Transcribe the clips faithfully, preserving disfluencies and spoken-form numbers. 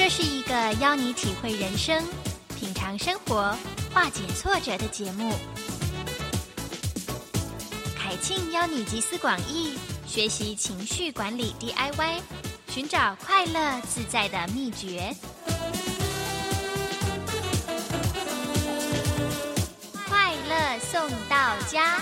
这是一个邀你体会人生、品尝生活、化解挫折的节目。凯庆邀你集思广益，学习情绪管理 D I Y， 寻找快乐自在的秘诀。快乐送到家。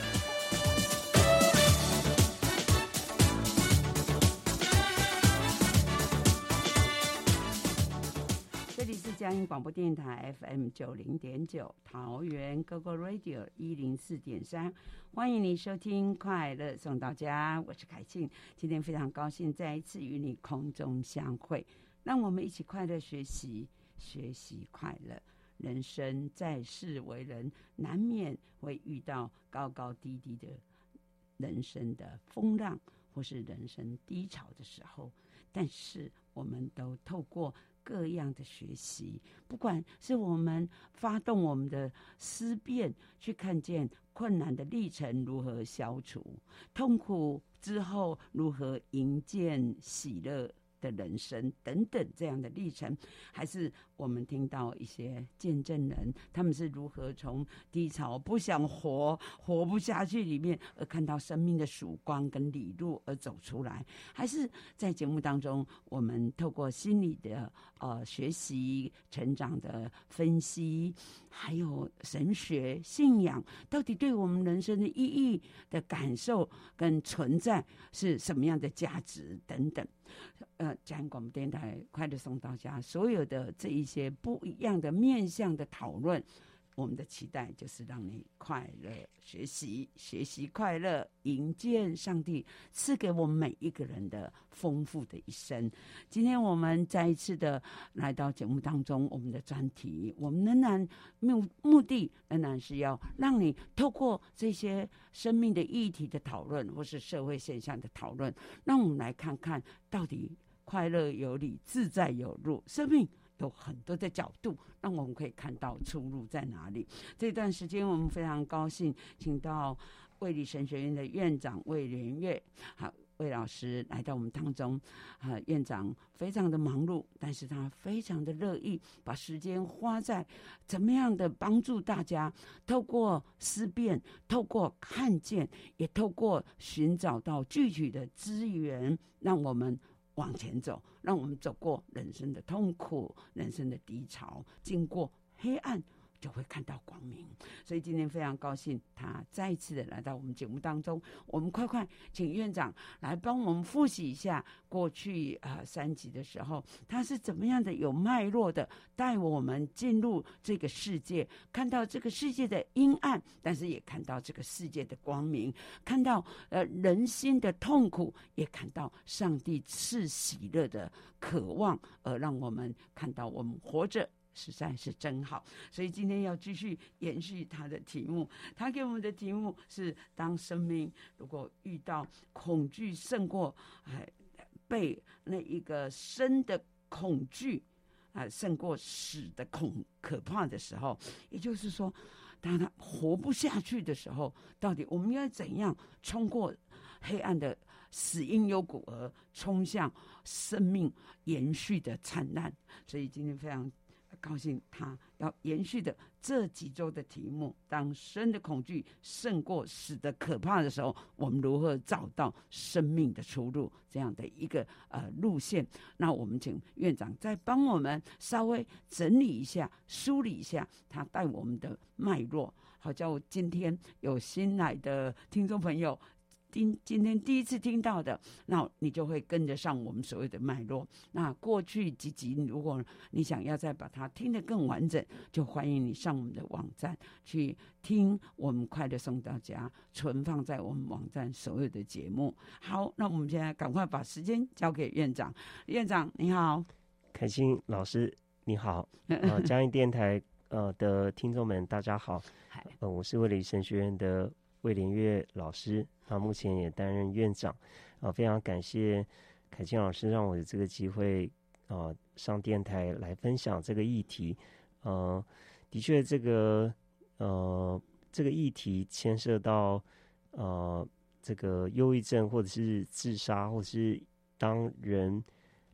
这里是嘉音广播电台 F M 九零点九，桃园 Go Go Radio 一零四点三，欢迎你收听《快乐送到家》，我是凯庆。今天非常高兴再一次与你空中相会，让我们一起快乐学习，学习快乐。人生在世为人，难免会遇到高高低低的人生的风浪，或是人生低潮的时候，但是我们都透过各样的学习，不管是我们发动我们的思辨，去看见困难的历程如何消除，痛苦之后如何迎见喜乐的人生等等这样的历程，还是我们听到一些见证人，他们是如何从低潮不想活活不下去里面，而看到生命的曙光跟理路而走出来，还是在节目当中我们透过心理的呃学习成长的分析，还有神学信仰到底对我们人生的意义的感受跟存在是什么样的价值等等。呃，嘉音广播电台快乐送到家，所有的这一些不一样的面向的讨论，我们的期待就是让你快乐学习，学习快乐，迎接上帝赐给我们每一个人的丰富的一生。今天我们再一次的来到节目当中，我们的专题，我们仍然目目的仍然是要让你透过这些生命的议题的讨论，或是社会现象的讨论，让我们来看看到底快乐有理，自在有路，生命有很多的角度，让我们可以看到出路在哪里。这段时间我们非常高兴请到卫理神学院的院长魏连岳，好，魏老师来到我们当中。啊，院长非常的忙碌，但是他非常的乐意把时间花在怎么样的帮助大家，透过思辨，透过看见，也透过寻找到具体的资源，让我们往前走，让我们走过人生的痛苦，人生的低潮，经过黑暗就会看到光明。所以今天非常高兴他再一次的来到我们节目当中，我们快快请院长来帮我们复习一下过去呃三集的时候，他是怎么样的有脉络的带我们进入这个世界，看到这个世界的阴暗，但是也看到这个世界的光明，看到呃人心的痛苦，也看到上帝赐喜乐的渴望，而让我们看到我们活着实在是真好。所以今天要继续延续他的题目，他给我们的题目是：当生命如果遇到恐惧胜过哎被那一个生的恐惧啊、呃、胜过死的恐可怕的时候，也就是说当他活不下去的时候，到底我们要怎样冲过黑暗的死因幽谷，而冲向生命延续的灿烂？所以今天非常高兴他要延续的这几周的题目，当生的恐惧胜过死的可怕的时候，我们如何找到生命的出路，这样的一个呃路线。那我们请院长再帮我们稍微整理一下，梳理一下他带我们的脉络，好叫今天有新来的听众朋友今今天第一次听到的，那你就会跟得上我们所谓的脉络。那过去几集如果你想要再把它听得更完整，就欢迎你上我们的网站去听我们快乐送到家存放在我们网站所有的节目。好，那我们现在赶快把时间交给院长。院长你好。 凯欣老师你好。呃，嘉音电台呃的听众们大家好。呃，我是卫理神学院的魏连岳老师，他目前也担任院长。啊，非常感谢凯庆老师让我有这个机会啊上电台来分享这个议题。呃，的确，这个呃这个议题牵涉到呃这个忧郁症，或者是自杀，或者是当人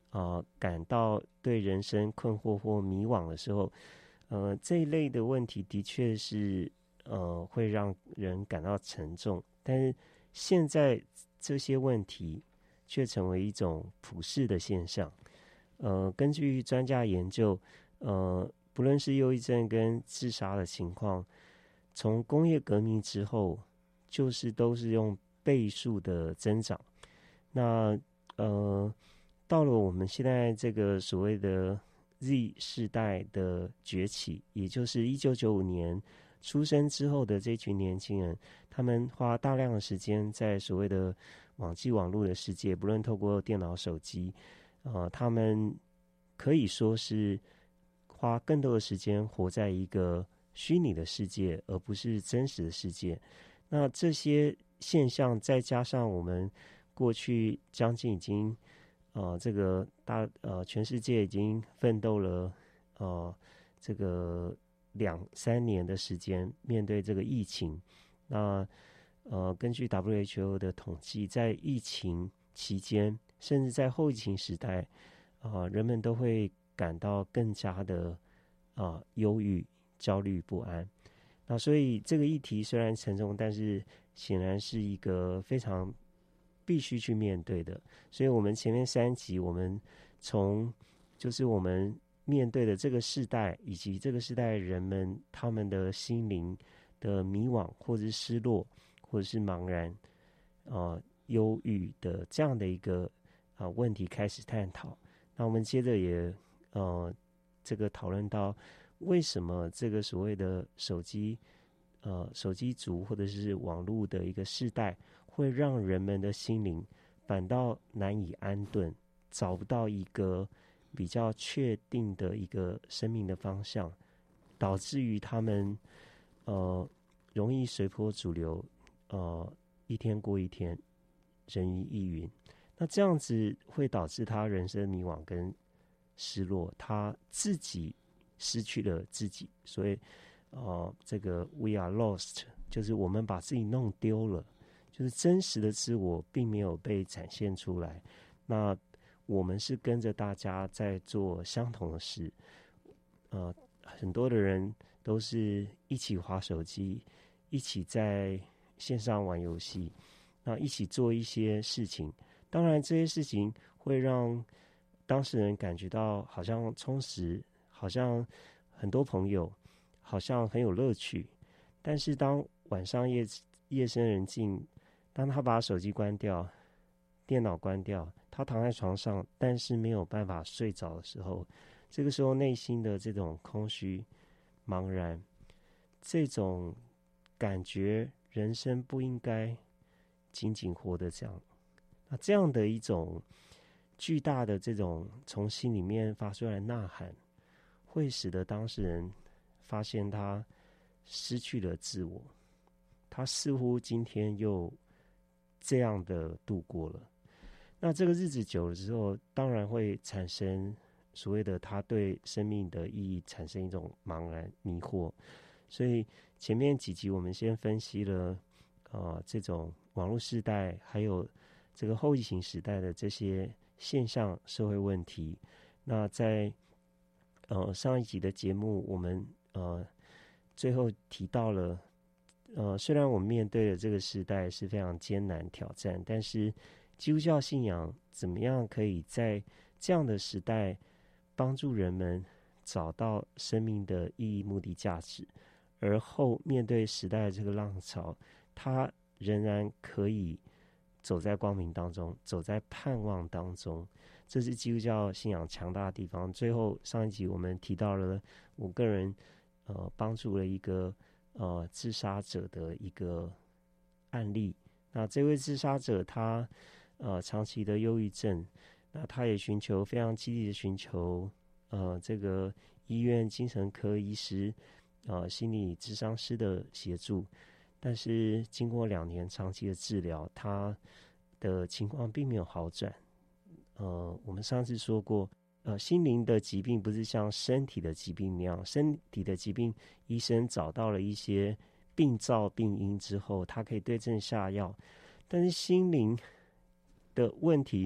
呃感到对人生困惑或迷惘的时候，呃这一类的问题的确是呃会让人感到沉重，但是现在这些问题却成为一种普世的现象。呃，根据专家研究，呃，不论是忧郁症跟自杀的情况，从工业革命之后，就是都是用倍数的增长。那呃，到了我们现在这个所谓的 Z 世代的崛起，也就是一九九五年出生之后的这群年轻人，他们花大量的时间在所谓的网际网络的世界，不论透过电脑、手机。呃，他们可以说是花更多的时间活在一个虚拟的世界，而不是真实的世界。那这些现象，再加上我们过去将近已经呃，这个大呃，全世界已经奋斗了呃，这个两三年的时间，面对这个疫情。那呃，根据 W H O 的统计，在疫情期间，甚至在后疫情时代，啊、呃，人们都会感到更加的啊忧郁、焦虑、不安。那所以这个议题虽然沉重，但是显然是一个非常必须去面对的。所以我们前面三集，我们从就是我们面对的这个世代，以及这个世代人们他们的心灵的迷惘，或者是失落，或者是茫然，啊、呃。忧郁的这样的一个啊、呃、问题开始探讨。那我们接着也呃这个讨论到为什么这个所谓的手机呃手机族或者是网络的一个世代，会让人们的心灵反倒难以安顿，找不到一个比较确定的一个生命的方向，导致于他们呃容易随波逐流，呃一天过一天，人云亦云。那这样子会导致他人生迷惘跟失落，他自己失去了自己。所以呃，这个 we are lost 就是我们把自己弄丢了，就是真实的自我并没有被展现出来。那我们是跟着大家在做相同的事，呃，很多的人都是一起滑手机，一起在线上玩游戏，那一起做一些事情。当然这些事情会让当事人感觉到好像充实，好像很多朋友，好像很有乐趣。但是当晚上夜夜深人静，当他把手机关掉，电脑关掉，他躺在床上，但是没有办法睡着的时候，这个时候内心的这种空虚、茫然，这种感觉，人生不应该仅仅活得这样。那这样的一种巨大的这种从心里面发出来的呐喊，会使得当事人发现他失去了自我，他似乎今天又这样的度过了。那这个日子久了之后，当然会产生所谓的他对生命的意义产生一种茫然迷惑。所以前面几集我们先分析了呃这种网络时代还有这个后疫情时代的这些现象社会问题。那在呃上一集的节目，我们呃最后提到了呃虽然我们面对的这个时代是非常艰难挑战，但是基督教信仰怎么样可以在这样的时代帮助人们找到生命的意义、目的、价值，而后面对时代的这个浪潮，他仍然可以走在光明当中，走在盼望当中。这是基督教信仰强大的地方。最后上一集我们提到了我个人呃帮助了一个呃自杀者的一个案例。那这位自杀者他呃长期的忧郁症，那他也寻求非常积极的寻求呃这个医院精神科医师呃心理咨商师的协助。但是经过两年长期的治疗，他的情况并没有好转。呃，我们上次说过，呃，心灵的疾病不是像身体的疾病那样，身体的疾病医生找到了一些病灶病因之后，他可以对症下药。但是心灵的问题，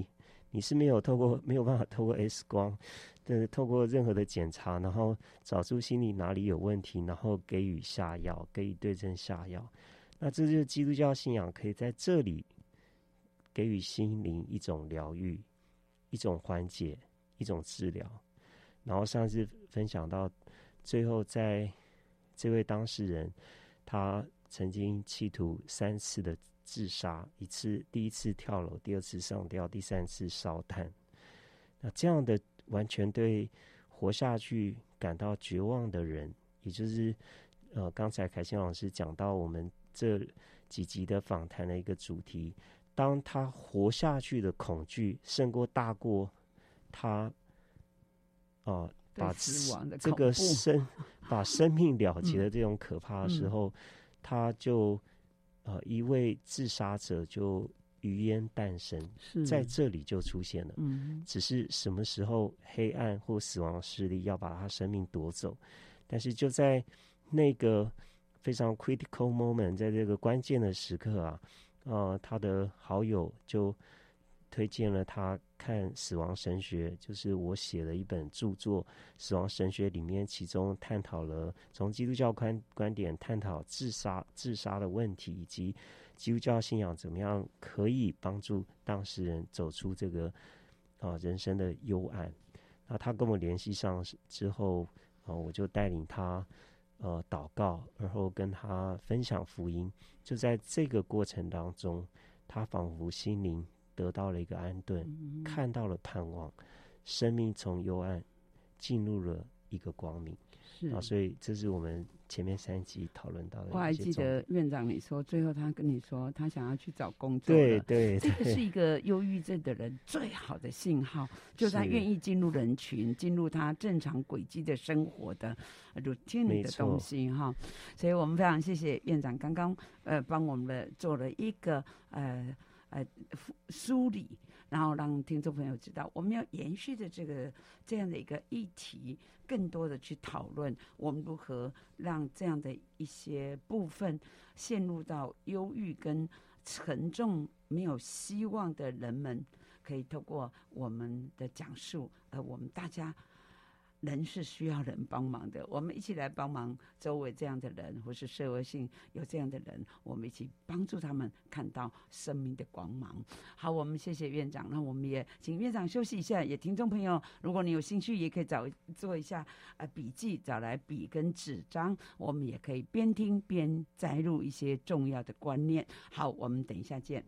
你是没有透过没有办法透过 X 光的透过任何的检查，然后找出心理哪里有问题，然后给予下药，给予对症下药。那这就是基督教信仰可以在这里给予心灵一种疗愈，一种缓解，一种治疗。然后上次分享到最后，在这位当事人他曾经企图三次的自杀，一次第一次跳楼，第二次上吊，第三次烧炭。那这样的完全对活下去感到绝望的人，也就是呃刚才凯欣老师讲到我们这几集的访谈的一个主题，当他活下去的恐惧胜过大过他啊、呃、把这个生把生命了结的这种可怕的时候，嗯、他就呃一位自杀者就余烟诞生，在这里就出现了。嗯，只是什么时候黑暗或死亡势力要把他生命夺走，但是就在那个非常 critical moment， 在这个关键的时刻啊，呃，他的好友就推荐了他看死亡神学，就是我写了一本著作《死亡神学》，里面其中探讨了从基督教观观点探讨自杀自杀的问题，以及基督教信仰怎么样可以帮助当事人走出这个啊、呃、人生的幽暗。那他跟我联系上之后，啊、呃，我就带领他呃祷告，然后跟他分享福音。就在这个过程当中，他仿佛心灵得到了一个安顿，嗯、看到了盼望，生命从幽暗进入了一个光明。是啊，所以这是我们前面三集讨论到的。 我还记得院长你说，最后他跟你说他想要去找工作。 对对， 这个是一个忧郁症的人最好的信号，就是他愿意进入人群，进入他正常轨迹的生活的 routine 的东西哈。所以我们非常谢谢院长刚刚呃帮我们做了一个呃呃梳理。然后让听众朋友知道，我们要延续的这个这样的一个议题，更多的去讨论我们如何让这样的一些部分陷入到忧郁跟沉重、没有希望的人们，可以透过我们的讲述，呃，我们大家人是需要人帮忙的，我们一起来帮忙周围这样的人，或是社会性有这样的人，我们一起帮助他们看到生命的光芒。好，我们谢谢院长，那我们也请院长休息一下。也听众朋友，如果你有兴趣，也可以找做一下呃笔记，找来笔跟纸张，我们也可以边听边摘录一些重要的观念。好，我们等一下见。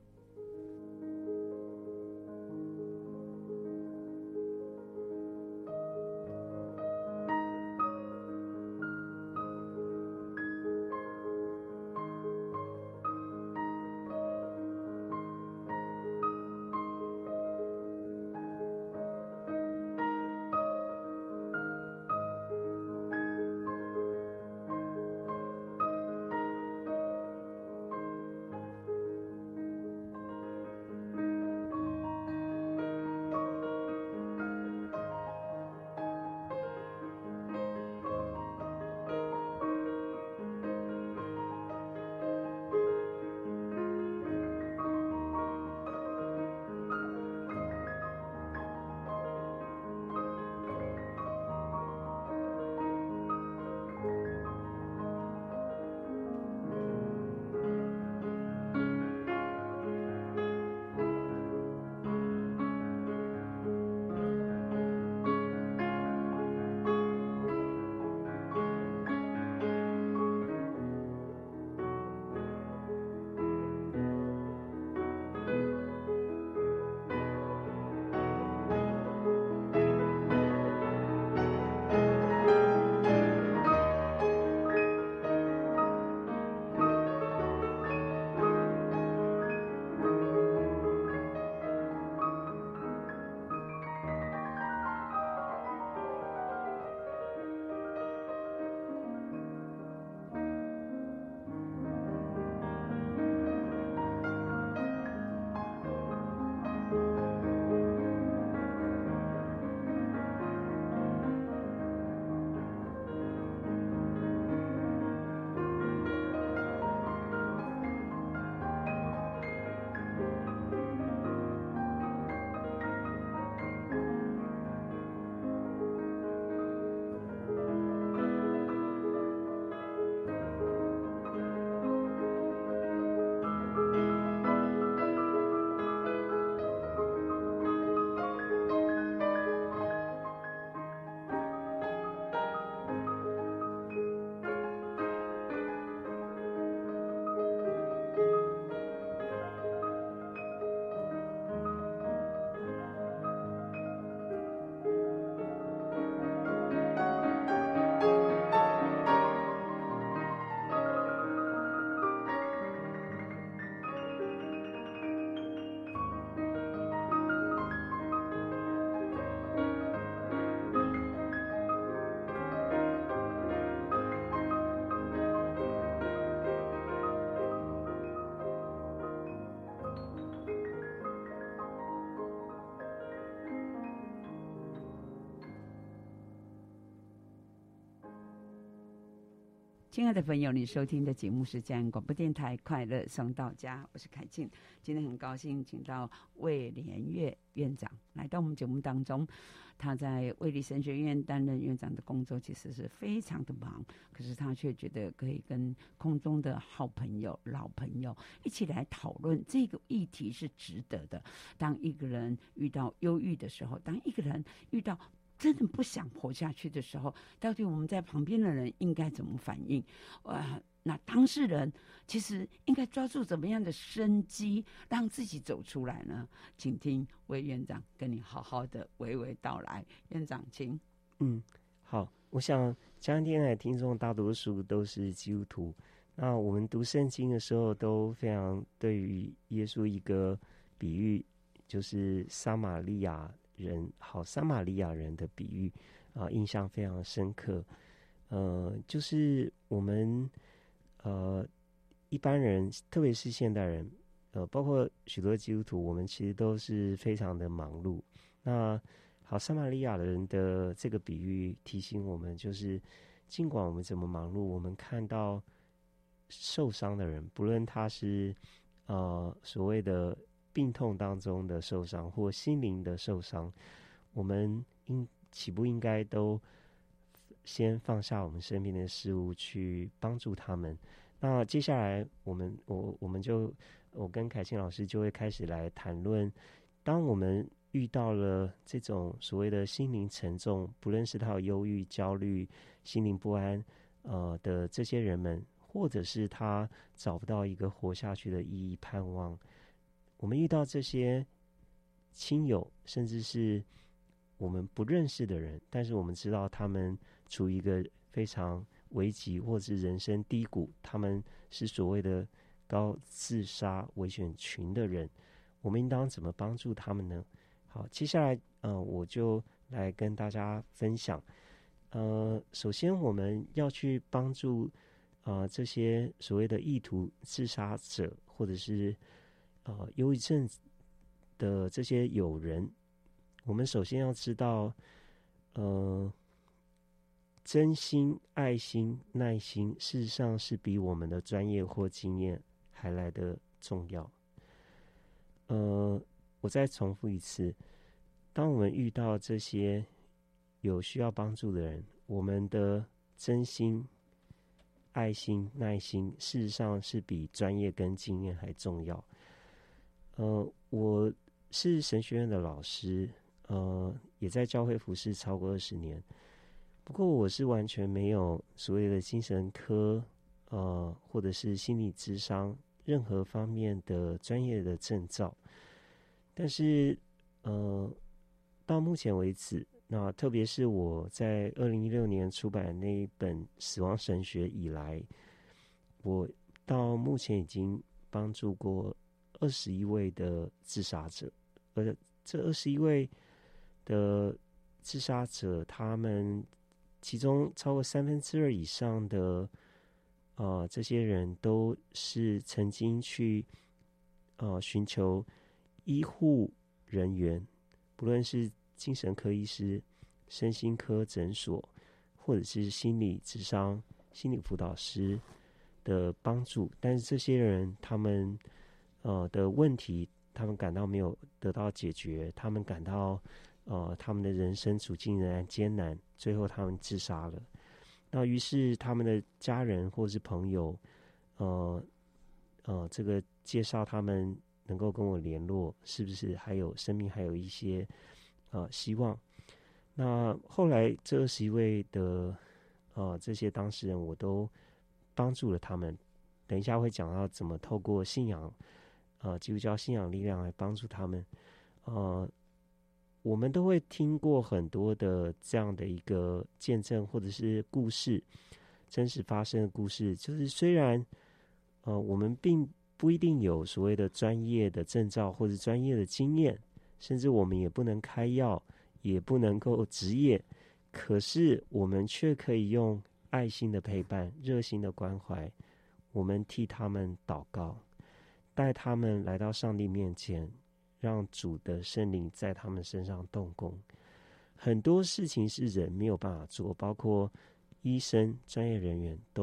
亲爱的朋友，你收听的节目是嘉义广播电台快乐送到家，我是凯静。今天很高兴请到魏连岳院长来到我们节目当中。他在卫理神学院担任院长的工作其实是非常的忙，可是他却觉得可以跟空中的好朋友老朋友一起来讨论这个议题是值得的。当一个人遇到忧郁的时候，当一个人遇到真的不想活下去的时候，到底我们在旁边的人应该怎么反应？呃，那当事人其实应该抓住怎么样的生机，让自己走出来呢？请听魏院长跟你好好的娓娓道来。院长，请。 嗯，好，我想嘉义电台听众大多数都是基督徒，那我们读圣经的时候都非常对于耶稣一个比喻，就是撒玛利亚人好撒玛利亚人的比喻啊、呃，印象非常深刻。呃，就是我们呃一般人，特别是现代人，呃，包括许多基督徒，我们其实都是非常的忙碌。那好撒玛利亚人的这个比喻提醒我们，就是尽管我们怎么忙碌，我们看到受伤的人，不论他是呃所谓的病痛当中的受伤或心灵的受伤，我们应岂不应该都先放下我们身边的事物去帮助他们？那接下来我们我我们就我跟凯庆老师就会开始来谈论，当我们遇到了这种所谓的心灵沉重，不论是他有忧郁、焦虑、心灵不安呃的这些人们，或者是他找不到一个活下去的意义盼望，我们遇到这些亲友，甚至是我们不认识的人，但是我们知道他们处于一个非常危急或是人生低谷，他们是所谓的高自杀危险群的人，我们应当怎么帮助他们呢？好，接下来呃我就来跟大家分享。呃，首先我们要去帮助呃这些所谓的意图自杀者，或者是呃忧郁症的这些友人，我们首先要知道，呃，真心、爱心、耐心，事实上是比我们的专业或经验还来得重要。呃，我再重复一次，当我们遇到这些有需要帮助的人，我们的真心、爱心、耐心，事实上是比专业跟经验还重要。呃，我是神学院的老师，呃，也在教会服侍超过二十年。不过我是完全没有所谓的精神科，呃，或者是心理咨商任何方面的专业的证照。但是，呃，到目前为止，那特别是我在二零一六年出版那一本《死亡神学》以来，我到目前已经帮助过二十一位的自杀者，而这二十一位的自杀者，他们其中超过三分之二以上的，呃，这些人都是曾经去，呃，寻求医护人员，不论是精神科医师、身心科诊所，或者是心理咨商、心理辅导师的帮助，但是这些人他们呃的问题，他们感到没有得到解决，他们感到呃他们的人生处境仍然艰难，最后他们自杀了。那于是他们的家人或是朋友，呃呃，这个介绍他们能够跟我联络，是不是还有生命还有一些呃希望？那后来这二十一位的呃这些当事人，我都帮助了他们。等一下会讲到怎么透过信仰，呃，基督教信仰力量来帮助他们。呃，我们都会听过很多的这样的一个见证或者是故事，真实发生的故事。就是虽然呃我们并不一定有所谓的专业的证照或者专业的经验，甚至我们也不能开药，也不能够执业，可是我们却可以用爱心的陪伴、热心的关怀，我们替他们祷告，带他们来到上帝面前，让主的圣灵在他们身上动工。很多事情是人没有办法做，包括医生、专业人员都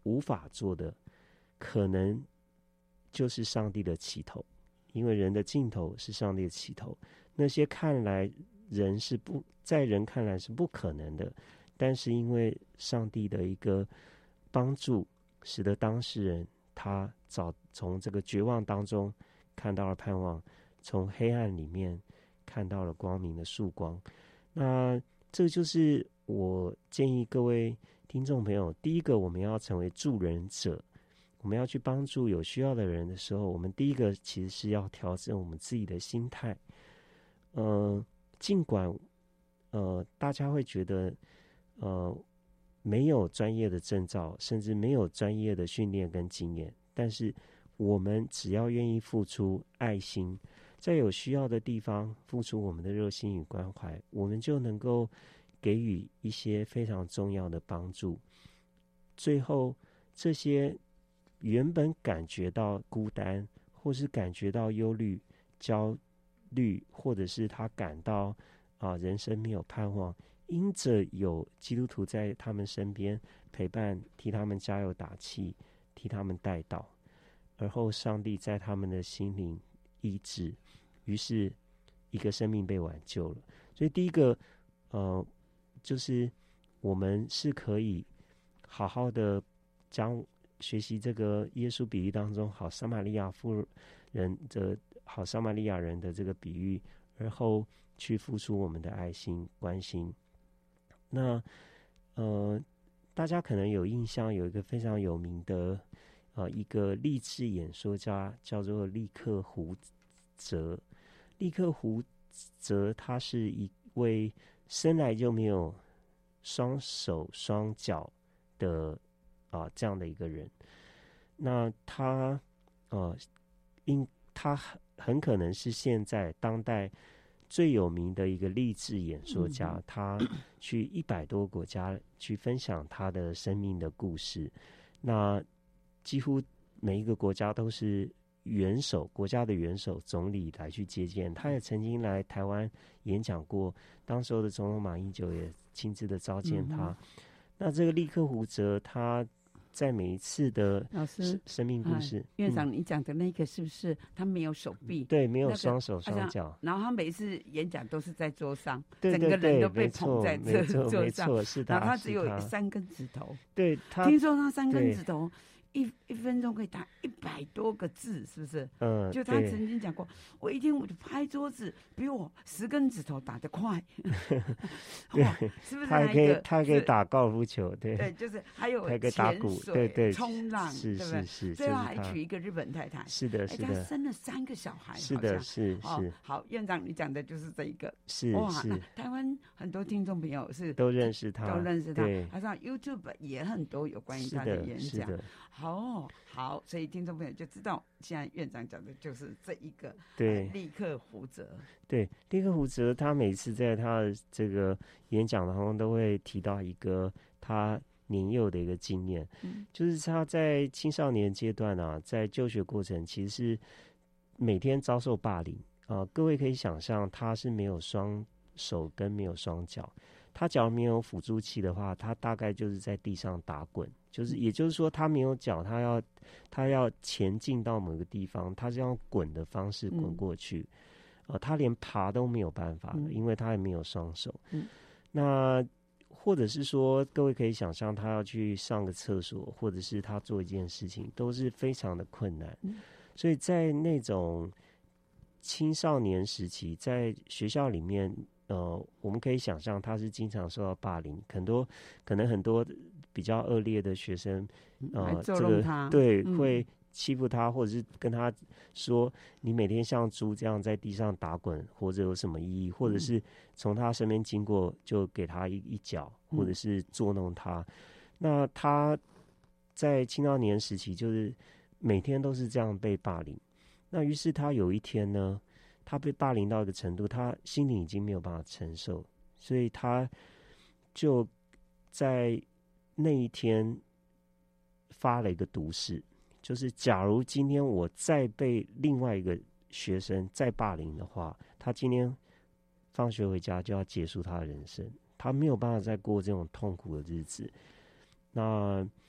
无法做的，可能就是上帝的起头，因为人的尽头是上帝的起头。那些看来人是不在人看来是不可能的，但是因为上帝的一个帮助，使得当事人他早从这个绝望当中看到了盼望，从黑暗里面看到了光明的曙光。那这就是我建议各位听众朋友，第一个我们要成为助人者，我们要去帮助有需要的人的时候，我们第一个其实是要调整我们自己的心态。呃，尽管呃大家会觉得呃没有专业的证照，甚至没有专业的训练跟经验，但是我们只要愿意付出爱心，在有需要的地方付出我们的热心与关怀，我们就能够给予一些非常重要的帮助。最后，这些原本感觉到孤单，或是感觉到忧虑、焦虑，或者是他感到啊人生没有盼望，因着有基督徒在他们身边陪伴，替他们加油打气，替他们带祷，而后上帝在他们的心灵医治，于是一个生命被挽救了。所以第一个呃就是我们是可以好好的将学习这个耶稣比喻当中好撒玛利亚妇人的好撒玛利亚人的这个比喻，而后去付出我们的爱心关心。那呃大家可能有印象，有一个非常有名的呃一个励志演说家叫做利克胡泽。利克胡泽他是一位生来就没有双手双脚的啊、呃、这样的一个人。那他呃因他很可能是现在当代最有名的一个励志演说家，嗯、他去一百多国家去分享他的生命的故事。那几乎每一个国家都是元首国家的元首总理来去接见，他也曾经来台湾演讲过，当时候的总统马英九也亲自的召见他。嗯、那这个利克胡泽他在每一次的老师生命故事， 啊、院长你讲的那个是不是他没有手臂？ 对，没有双手双脚、那個，然后他每一次演讲都是在桌上， 对对对， 整个人都被捧在这桌上， 没错，是他， 然后他只有三根指头， 对，他听说他三根指头一一分钟可以打一百多个字，是不是？ 嗯， 就他曾经讲过，我一天我就拍桌子，比我十根指头打得快。 对， 是不是？ 他还可以，他还可以打高尔夫球，对， 对，就是还有还可以打鼓，对对， 冲浪， 是对不对？ 是是， 最后还娶一个日本太太， 是的，是的， 他生了三个小孩， 是的，是是。 好，院长你讲的就是这一个， 是是。 台湾很多听众朋友是都认识他， 都认识他， 对， 他上 YouTube 也很多有关于他的演讲。好好，所以听众朋友就知道，现在院长讲的就是这一个对利克胡泽。 对，利克胡泽他每次在他的这个演讲当中都会提到一个他年幼的一个经验，嗯、就是他在青少年阶段啊，在就学过程其实是每天遭受霸凌啊、呃。各位可以想象，他是没有双手跟没有双脚，他假如没有辅助器的话，他大概就是在地上打滚。就是也就是说他没有脚，他要他要前进到某个地方，他是用滚的方式滚过去、嗯呃、他连爬都没有办法、嗯、因为他也没有双手、嗯、那或者是说各位可以想象，他要去上个厕所，或者是他做一件事情都是非常的困难、嗯、所以在那种青少年时期，在学校里面呃，我们可以想象他是经常受到霸凌，很多可能很多比较恶劣的学生，呃，这个对、嗯、会欺负他，或者是跟他说你每天像猪这样在地上打滚，活着有什么意义？或者是从他身边经过就给他一一脚，或者是捉弄他。嗯、那他在青少年时期就是每天都是这样被霸凌。那于是他有一天呢，他被霸凌到一个程度，他心里已经没有办法承受，所以他就在那一天发了一个毒誓，就是假如今天我再被另外一个学生再霸凌的话，他今天放学回家就要结束他的人生，他没有办法再过这种痛苦的日子。那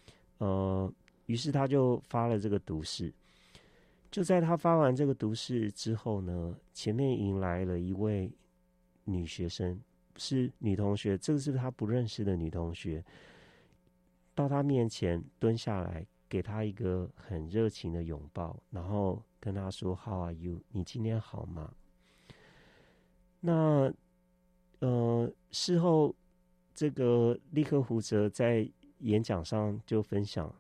呃，于是他就发了这个毒誓。就在他发完这个毒誓之后呢，前面迎来了一位女学生，是女同学，这个是他不认识的女同学，到他面前蹲下来，给他一个很热情的拥抱，然后跟他说 How are you？ 你今天好吗？那呃，事后这个利克胡泽在演讲上就分享，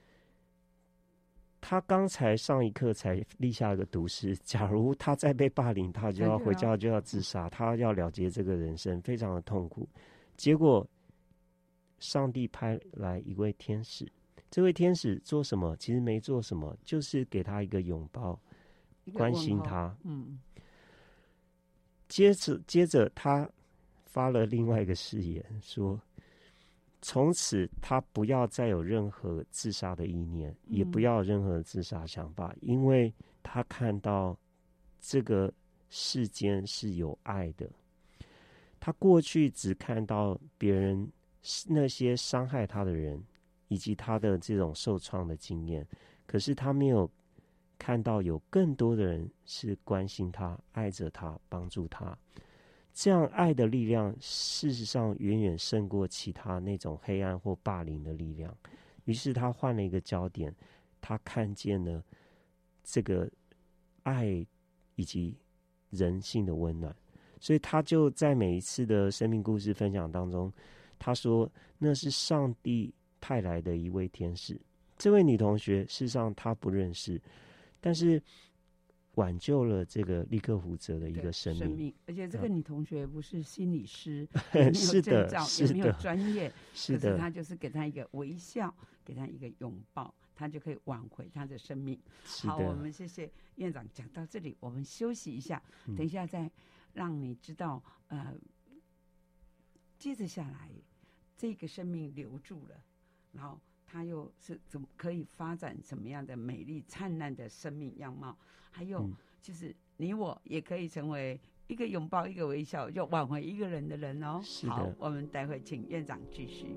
他刚才上一课才立下一个毒誓，假如他再被霸凌，他就要回家就要自杀，他要了结这个人生，非常的痛苦。结果上帝派来一位天使，这位天使做什么？其实没做什么，就是给他一个拥抱，关心他。嗯。接着，接着他发了另外一个誓言，说从此他不要再有任何自杀的意念，嗯、也不要有任何的自杀想法，因为他看到这个世间是有爱的。他过去只看到别人那些伤害他的人，以及他的这种受创的经验，可是他没有看到有更多的人是关心他、爱着他、帮助他。这样爱的力量，事实上远远胜过其他那种黑暗或霸凌的力量。于是他换了一个焦点，他看见了这个爱以及人性的温暖。所以他就在每一次的生命故事分享当中，他说那是上帝派来的一位天使。这位女同学事实上她不认识，但是挽救了这个利克胡泽的一个生 命, 生命而且这个女同学不是心理师，也没有证照，也没有专业， 是的， 可是她就是给她一个微笑，给她一个拥抱，她就可以挽回她的生命。好，我们谢谢院长讲到这里，我们休息一下，等一下再让你知道，呃，接着下来这个生命留住了，然后它又是怎么可以发展什么样的美丽灿烂的生命样貌？还有就是你我也可以成为一个拥抱、一个微笑就挽回一个人的人哦。好，我们待会请院长继续。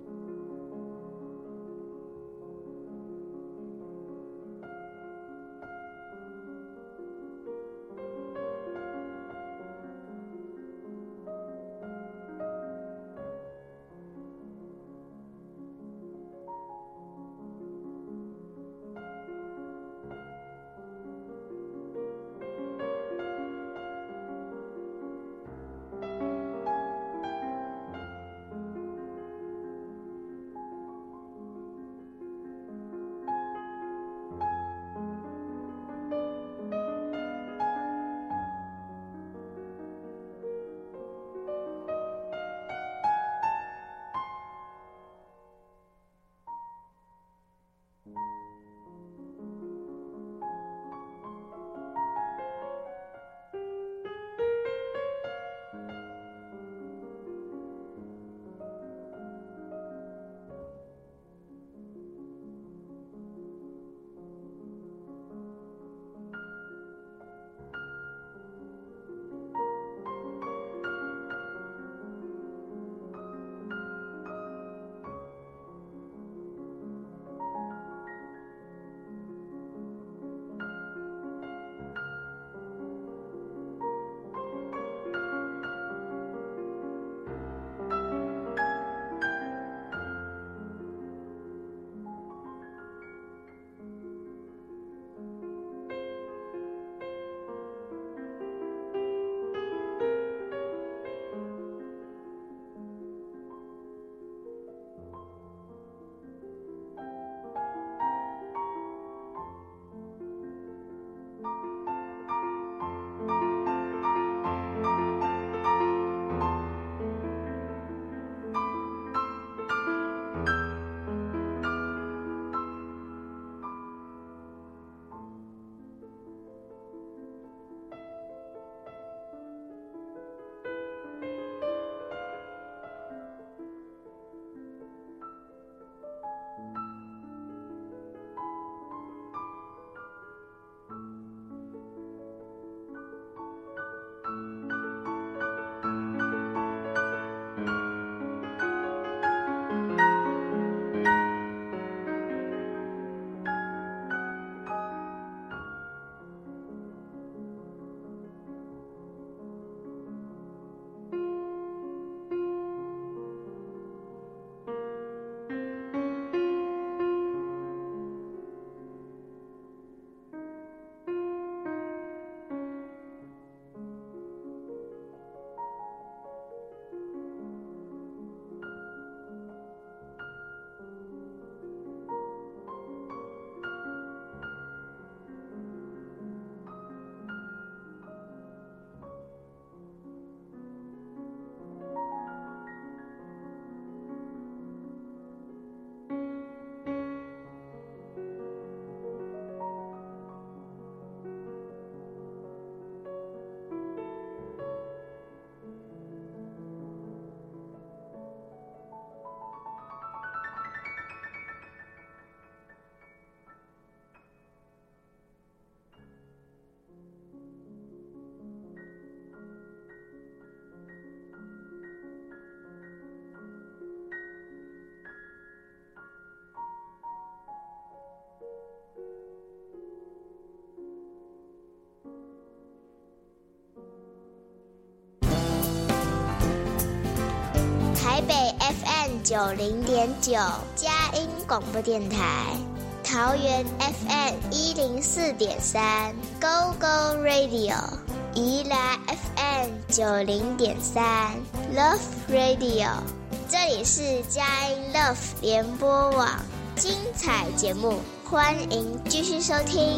九零点九，佳音广播电台。桃园 F M 一零四点三 ，Go Go Radio； 宜兰 F M 九零点三 ，Love Radio。这里是佳音 Love 联播网，精彩节目，欢迎继续收听。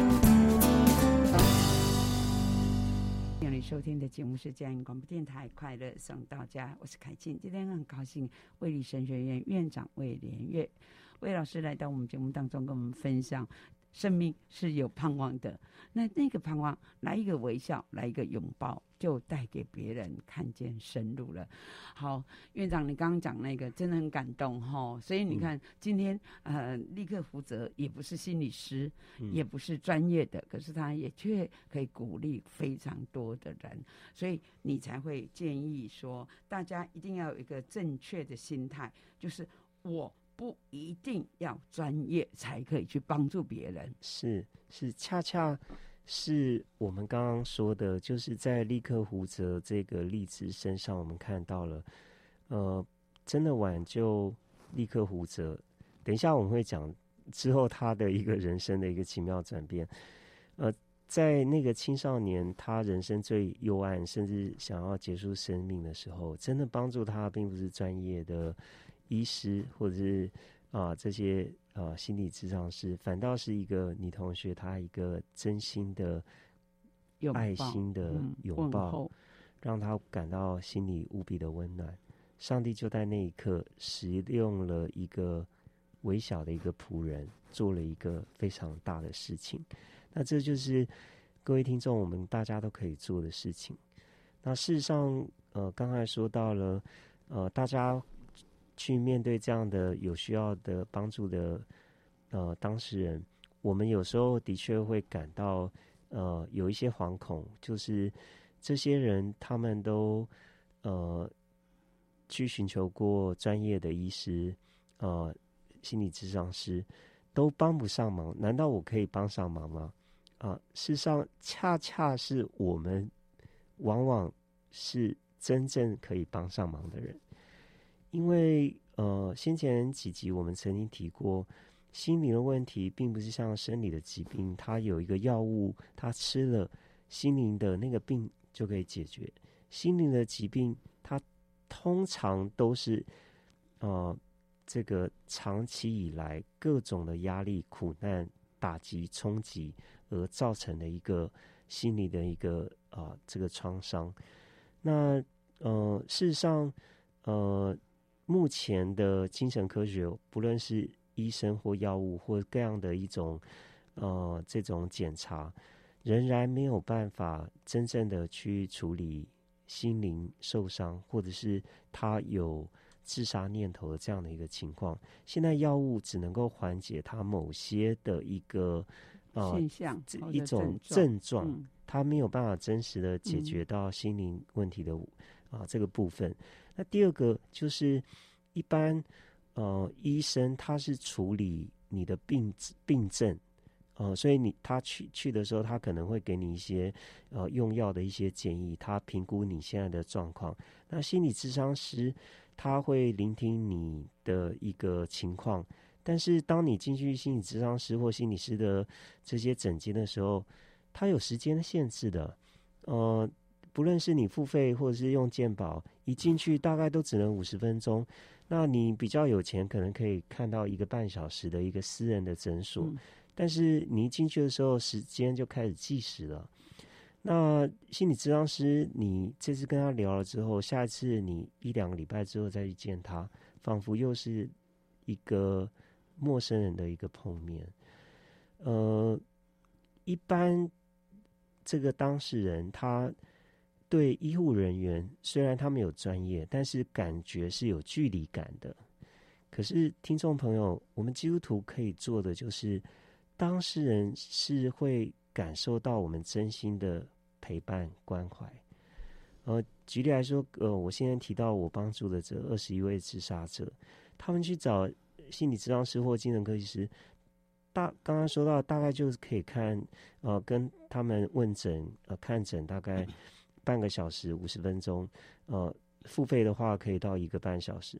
你收听的节目是佳音广播电台快乐送到家，我是凯静。今天很高兴，卫理神学院院长魏连岳魏老师来到我们节目当中，跟我们分享生命是有盼望的。那那个盼望，来一个微笑，来一个拥抱，就带给别人看见深入了。好，院长，你刚刚讲那个真的很感动哈。所以你看，嗯、今天呃，立刻福泽也不是心理师，嗯、也不是专业的，可是他也却可以鼓励非常多的人，所以你才会建议说，大家一定要有一个正确的心态，就是我不一定要专业才可以去帮助别人。 是是，恰恰是我们刚刚说的，就是在立刻胡泽这个例子身上，我们看到了，呃，真的挽救立刻胡泽。等一下我们会讲之后他的一个人生的一个奇妙转变。呃，在那个青少年他人生最幽暗，甚至想要结束生命的时候，真的帮助他并不是专业的医师或者是啊、呃、这些啊、呃、心理咨商师，反倒是一个女同学，她一个真心的爱心的拥抱、嗯、让她感到心里无比的温暖。上帝就在那一刻使用了一个微小的一个仆人，做了一个非常大的事情。那这就是各位听众我们大家都可以做的事情。那事实上呃刚才说到了呃大家去面对这样的有需要的帮助的呃当事人，我们有时候的确会感到呃有一些惶恐，就是这些人他们都呃去寻求过专业的医师呃心理咨商师，都帮不上忙，难道我可以帮上忙吗？啊、呃，事实上恰恰是我们往往是真正可以帮上忙的人。因为呃，先前几集我们曾经提过，心理的问题并不是像生理的疾病，它有一个药物，它吃了，心灵的那个病就可以解决。心灵的疾病，它通常都是呃，这个长期以来各种的压力、苦难、打击、冲击而造成的一个心理的一个啊、呃、这个创伤。那呃，事实上呃。目前的精神科学，不论是医生或药物或各样的一种呃这种检查，仍然没有办法真正的去处理心灵受伤或者是他有自杀念头的这样的一个情况。现在药物只能够缓解他某些的一个呃现象， 一种症状，嗯、他没有办法真实的解决到心灵问题的啊、呃、这个部分。那第二个就是一般呃医生他是处理你的病病症，呃所以你他去去的时候，他可能会给你一些呃用药的一些建议，他评估你现在的状况。那心理咨商师他会聆听你的一个情况，但是当你进去心理咨商师或心理师的这些诊间的时候，他有时间的限制的，呃不论是你付费或者是用健保，一进去大概都只能五十分钟。那你比较有钱，可能可以看到一个半小时的一个私人的诊所，嗯、但是你一进去的时候，时间就开始计时了。那心理咨商师，你这次跟他聊了之后，下一次你一两个礼拜之后再去见他，仿佛又是一个陌生人的一个碰面。呃，一般这个当事人他对医护人员虽然他们有专业，但是感觉是有距离感的。可是听众朋友，我们基督徒可以做的就是当事人是会感受到我们真心的陪伴关怀。呃，举例来说，呃，我现在提到我帮助的这二十一位自杀者，他们去找心理咨商师或精神科医师，大刚刚说到大概就是可以看呃跟他们问诊呃看诊大概半个小时五十分钟，呃付费的话可以到一个半小时。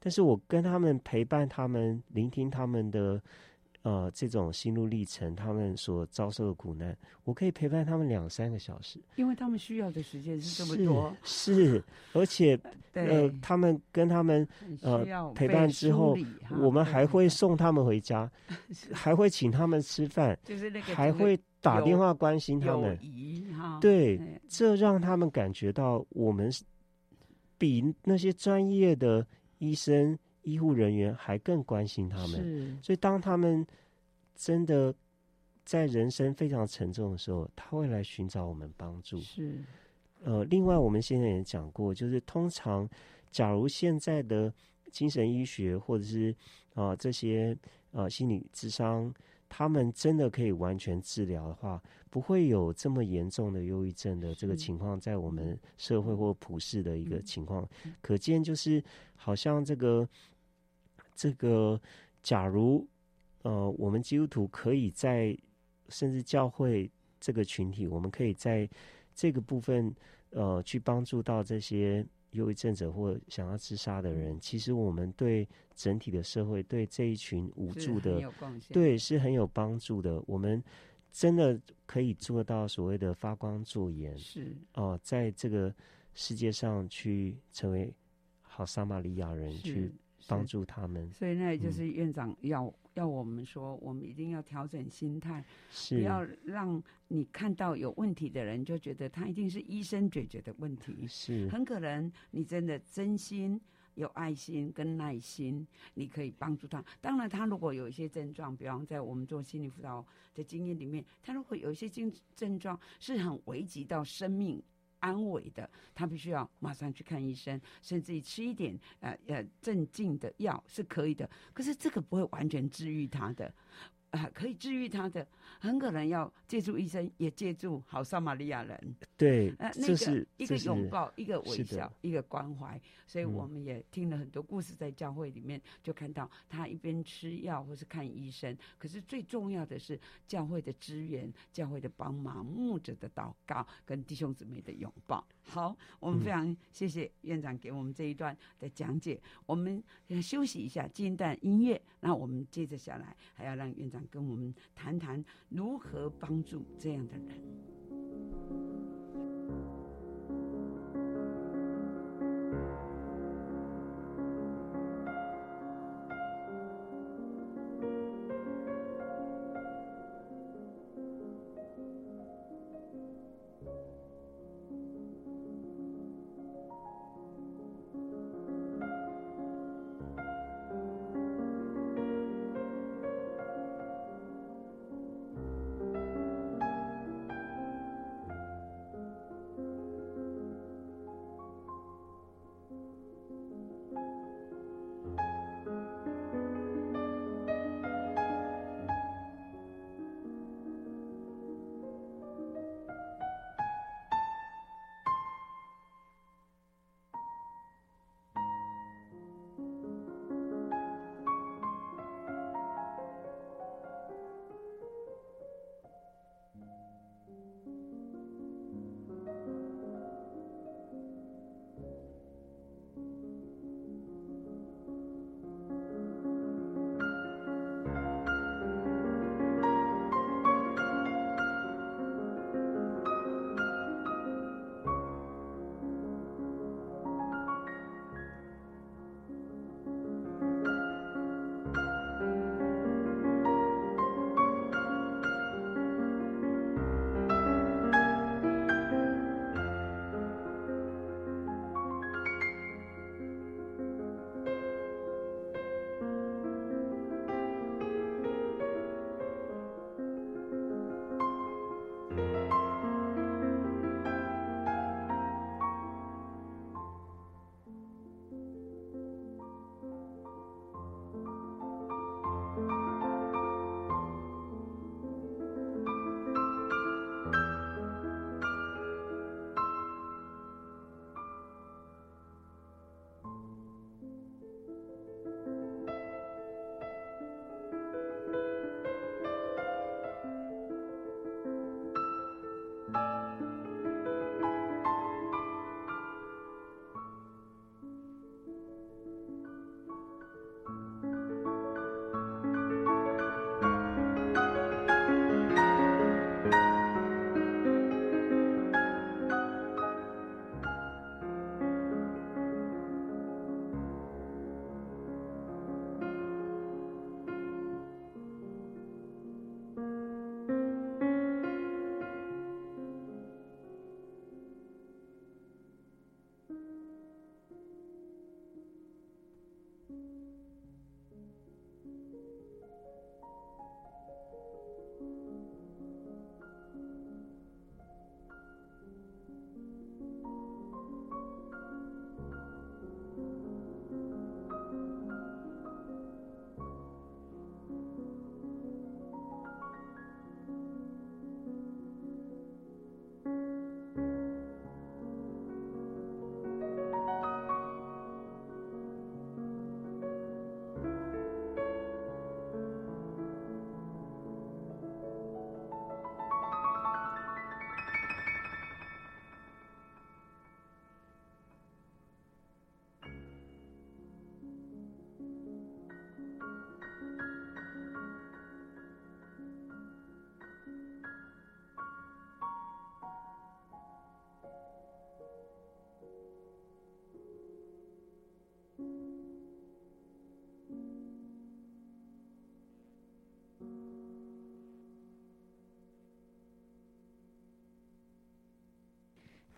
但是我跟他们陪伴他们，聆听他们的呃这种心路历程，他们所遭受的苦难，我可以陪伴他们两三个小时， 因为他们需要的时间是这么多， 是，是而且呃，他们跟他们呃陪伴之后，我们还会送他们回家，还会请他们吃饭， 就是那个还会打电话关心他们，对，这让他们感觉到我们比那些专业的医生、医护人员还更关心他们。所以当他们真的在人生非常沉重的时候，他会来寻找我们帮助。 是， 呃，另外我们现在也讲过，就是通常假如现在的精神医学或者是啊、呃、这些呃心理咨商，他们真的可以完全治疗的话，不会有这么严重的忧郁症的这个情况在我们社会或普世的一个情况。嗯、可见就是好像这个这个，假如呃我们基督徒可以在甚至教会这个群体，我们可以在这个部分呃去帮助到这些忧郁症者或想要自杀的人，其实我们对整体的社会，对这一群无助的，对，是很有帮助的。我们真的可以做到所谓的发光作盐， 是哦、呃，在这个世界上去成为好撒玛利亚人，去帮助他们。 所以那也就是院长要、嗯、要我们说，我们一定要调整心态，不要让你看到有问题的人就觉得他一定是医生解决的问题， 是很可能你真的真心有爱心跟耐心，你可以帮助他。当然他如果有一些症状，比方在我们做心理辅导的经验里面，他如果有一些症状是很危及到生命安危的，他必须要马上去看医生，甚至于吃一点呃呃镇静的药是可以的。可是这个不会完全治愈他的，呃，可以治愈他的，很可能要借助医生，也借助好撒玛利亚人。 对， 呃，那个一个拥抱，一个微笑，一个关怀。所以我们也听了很多故事，在教会里面就看到他一边吃药或是看医生，可是最重要的是教会的支援、教会的帮忙、牧者的祷告跟弟兄姊妹的拥抱。好，我们非常谢谢院长给我们这一段的讲解。我们休息一下，进一段音乐，那我们接着下来还要让院长跟我们谈谈如何帮助这样的人。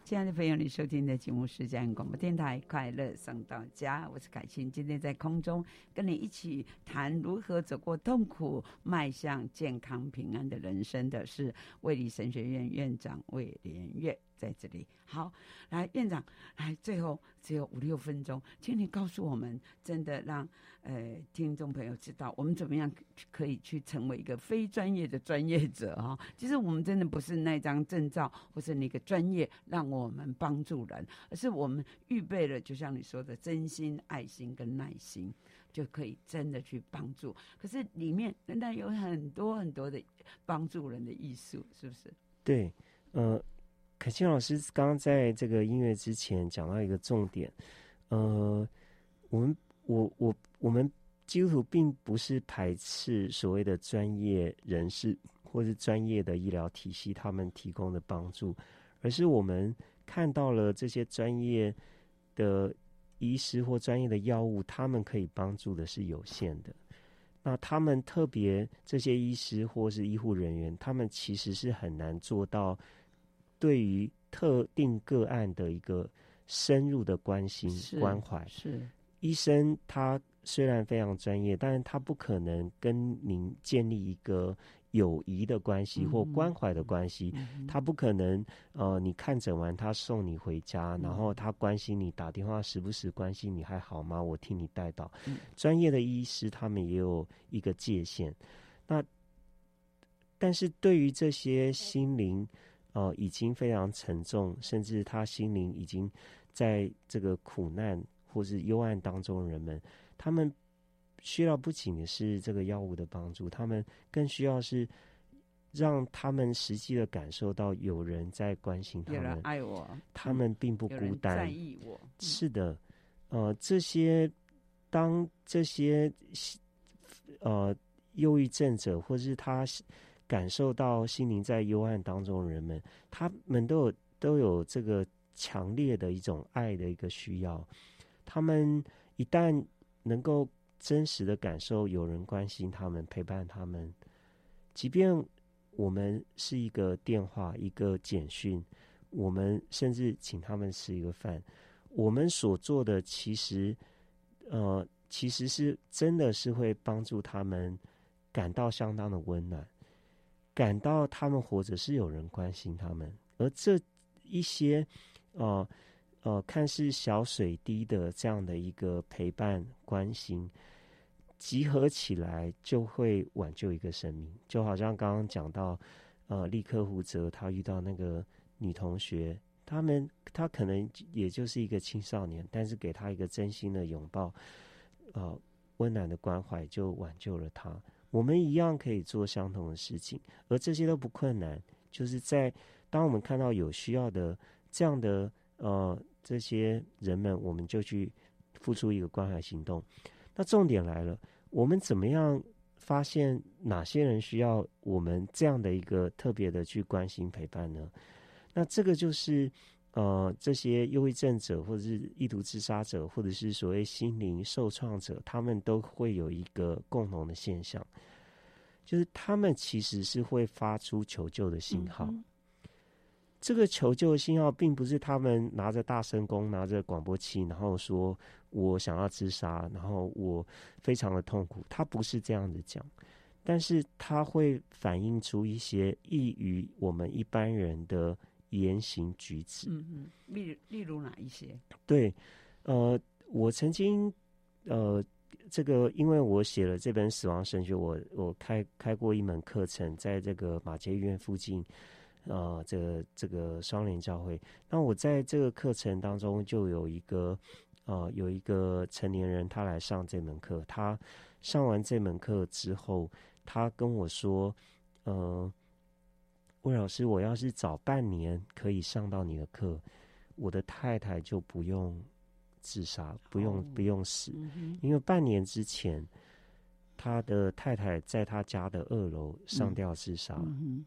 亲爱的朋友，你收听的节目是嘉义广播电台快乐送到家，我是凯欣，今天在空中跟你一起谈如何走过痛苦迈向健康平安的人生的是卫理神学院院长魏连岳在这里。好，来院长，来最后只有五六分钟，请你告诉我们，真的让呃听众朋友知道我们怎么样可以去成为一个非专业的专业者哈、哦。其实我们真的不是那张证照或是那个专业让我们帮助人，而是我们预备了，就像你说的，真心、爱心跟耐心，就可以真的去帮助。可是里面仍然有很多很多的帮助人的艺术，是不是？ 对，呃。凯欣老师刚刚在这个音乐之前讲到一个重点，呃，我们我我我们基督徒并不是排斥所谓的专业人士或是专业的医疗体系他们提供的帮助，而是我们看到了这些专业的医师或专业的药物，他们可以帮助的是有限的。那他们特别这些医师或是医护人员，他们其实是很难做到对于特定个案的一个深入的关心关怀。 是医生他虽然非常专业，但是他不可能跟您建立一个友谊的关系或关怀的关系、嗯、他不可能呃，你看诊完他送你回家、嗯、然后他关心你，打电话时不时关心你还好吗，我替你带到、嗯、专业的医师他们也有一个界限。那但是对于这些心灵呃，已经非常沉重，甚至他心灵已经在这个苦难或是幽暗当中的人们，他们需要不仅的是这个药物的帮助，他们更需要是让他们实际的感受到有人在关心他们， 有人爱我， 他们并不孤单， 有人在意我、嗯、 是的，呃，这些当这些呃忧郁症者或是他感受到心灵在幽暗当中的人们，他们都有都有这个强烈的一种爱的一个需要。他们一旦能够真实的感受有人关心他们，陪伴他们，即便我们是一个电话一个简讯，我们甚至请他们吃一个饭，我们所做的其实呃其实是真的是会帮助他们感到相当的温暖，感到他们活着是有人关心他们。而这一些呃呃看似小水滴的这样的一个陪伴关心集合起来，就会挽救一个生命。就好像刚刚讲到呃利克胡泽他遇到那个女同学，他们他可能也就是一个青少年，但是给他一个真心的拥抱，呃温暖的关怀，就挽救了他。我们一样可以做相同的事情，而这些都不困难，就是在当我们看到有需要的这样的呃这些人们，我们就去付出一个关怀行动。那重点来了，我们怎么样发现哪些人需要我们这样的一个特别的去关心陪伴呢？那这个就是呃这些忧郁症者或者是意图自杀者或者是所谓心灵受创者，他们都会有一个共同的现象，就是他们其实是会发出求救的信号、嗯、这个求救的信号并不是他们拿着大声公拿着广播器然后说我想要自杀，然后我非常的痛苦，他不是这样子讲，但是他会反映出一些异于我们一般人的言行举止。 嗯嗯，例例如哪一些？ 对，呃，我曾经呃，这个因为我写了这本死亡神学，我我开开过一门课程，在这个马偕医院附近，呃，这个这个双联教会。那我在这个课程当中就有一个呃有一个成年人，他来上这门课，他上完这门课之后，他跟我说，呃。魏老师，我要是早半年可以上到你的课，我的太太就不用自殺，不用、oh. 不用死、mm-hmm. 因为半年之前他的太太在他家的二楼上吊自杀、mm-hmm.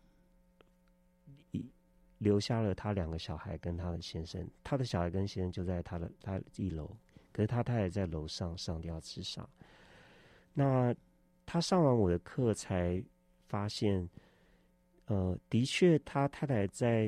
留下了他两个小孩跟他的先生，他的小孩跟先生就在他的他一楼，可是他太太在楼上上吊自杀。那他上完我的课才发现呃，的确他太太在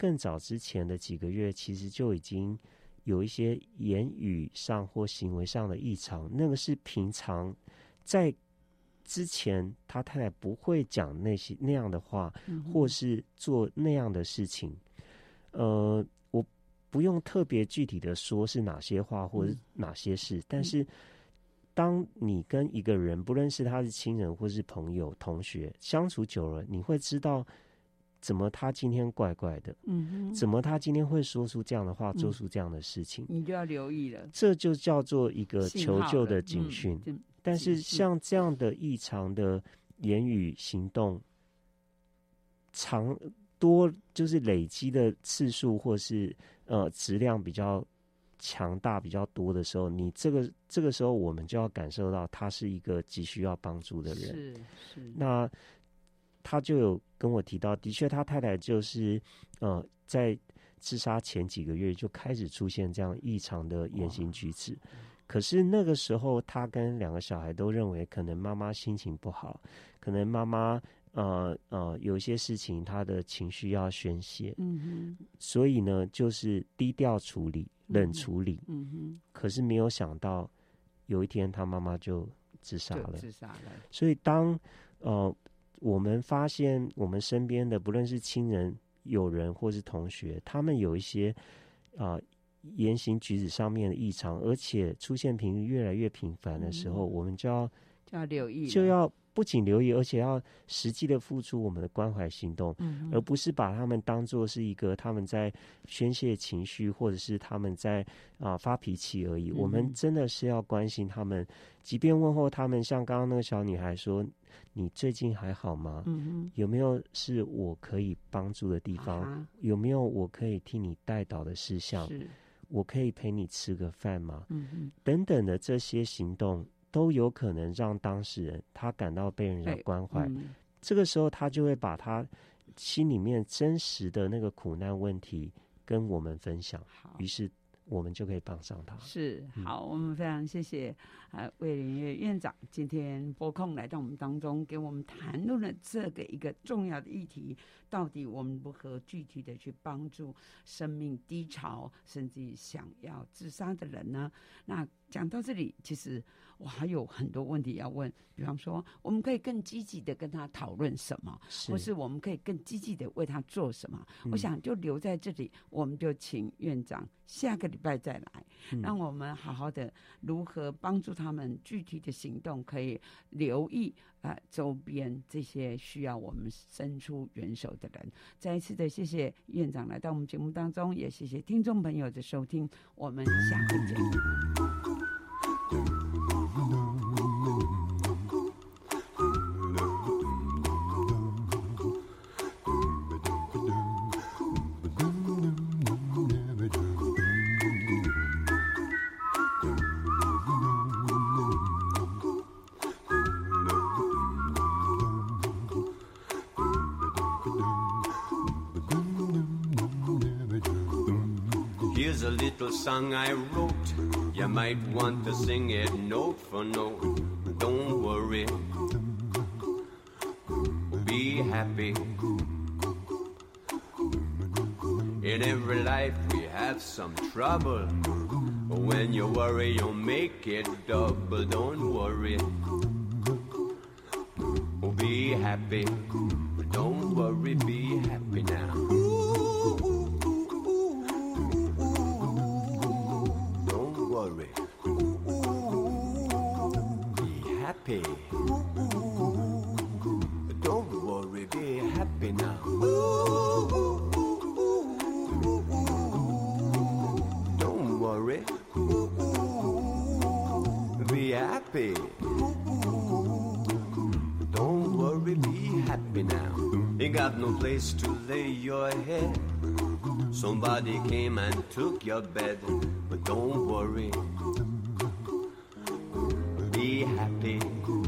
更早之前的几个月，其实就已经有一些言语上或行为上的异常，那个是平常在之前他太太不会讲那些那样的话，嗯、或是做那样的事情。呃，我不用特别具体的说是哪些话或是哪些事，嗯、但是当你跟一个人，不论是他是亲人或是朋友、同学相处久了，你会知道怎么他今天怪怪的，嗯哼，怎么他今天会说出这样的话，做出这样的事情， 你就要留意了。 这就叫做一个求救的警讯。嗯、但是像这样的异常的言语行动，长多就是累积的次数或是呃质量比较强大、比较多的时候，你这个这个时候我们就要感受到他是一个急需要帮助的人。 是是。 那他就有跟我提到，的确他太太就是呃在自杀前几个月就开始出现这样异常的言行举止。可是那个时候他跟两个小孩都认为可能妈妈心情不好，可能妈妈呃呃有一些事情她的情绪要宣泄，嗯哼，所以呢就是低调处理、冷处理，嗯哼。可是没有想到有一天他妈妈就自杀了， 自杀了。 所以当呃我们发现我们身边的不论是亲人、友人或是同学，他们有一些啊、呃、言行举止上面的异常，而且出现频率越来越频繁的时候，嗯、我们就要就要留意， 就要不仅留意，而且要实际的付出我们的关怀行动，嗯、而不是把他们当作是一个他们在宣泄情绪，或者是他们在啊、呃、发脾气而已。嗯、我们真的是要关心他们，即便问候他们，像刚刚那个小女孩说：“你最近还好吗？嗯、有没有是我可以帮助的地方？啊、有没有我可以替你带导的事项？我可以陪你吃个饭吗？嗯、等等的这些行动。”都有可能让当事人他感到被人家关怀，嗯、这个时候他就会把他心里面真实的那个苦难问题跟我们分享，于是我们就可以帮上他。 是，好，嗯、我们非常谢谢呃魏连岳院长今天拨空来到我们当中，给我们谈论了这个一个重要的议题，到底我们如何具体的去帮助生命低潮甚至想要自杀的人呢？那讲到这里，其实我还有很多问题要问，比方说我们可以更积极的跟他讨论什么，是或是我们可以更积极的为他做什么，嗯、我想就留在这里，我们就请院长下个礼拜再来，嗯、让我们好好的如何帮助他们具体的行动，可以留意呃周边这些需要我们伸出援手的人。再一次的谢谢院长来到我们节目当中，也谢谢听众朋友的收听，我们下回见。 Here's a little song I wrote. You might want to sing it note for note. Don't worry. Be happy. In every life we have some trouble. But when you worry, you'll make it double. Don't worry. Be happy. Don't worry, be happy now. Happy. Don't worry, be happy now. Don't worry, be happy. Don't worry, be happy now. You got no place to lay your head. Somebody came and took your bed, but don't worry. Be happy.